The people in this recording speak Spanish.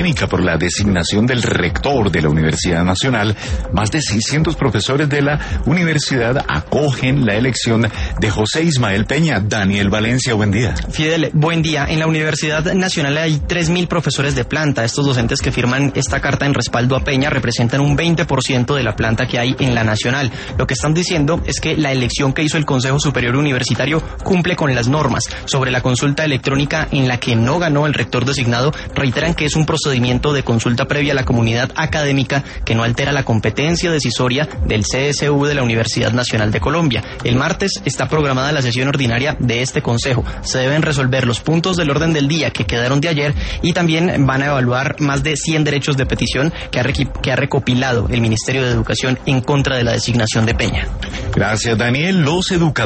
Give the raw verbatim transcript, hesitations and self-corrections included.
polémica por la designación del rector de la Universidad Nacional, más de seiscientos profesores de la universidad acogen la elección de José Ismael Peña. Daniel Valencia, buen día. Fidel, buen día. En la Universidad Nacional hay tres mil profesores de planta. Estos docentes que firman esta carta en respaldo a Peña representan un veinte por ciento de la planta que hay en la Nacional. Lo que están diciendo es que la elección que hizo el Consejo Superior Universitario cumple con las normas. Sobre la consulta electrónica en la que no ganó el rector designado, reiteran que es un procedimiento de consulta previa a la comunidad académica que no altera la competencia decisoria del C S U de la Universidad Nacional de Colombia. El martes está programada la sesión ordinaria de este Consejo. Se deben resolver los puntos del orden del día que quedaron de ayer y también van a evaluar más de cien derechos de petición que ha, que ha recopilado el Ministerio de Educación en contra de la designación de Peña. Gracias, Daniel. Los educadores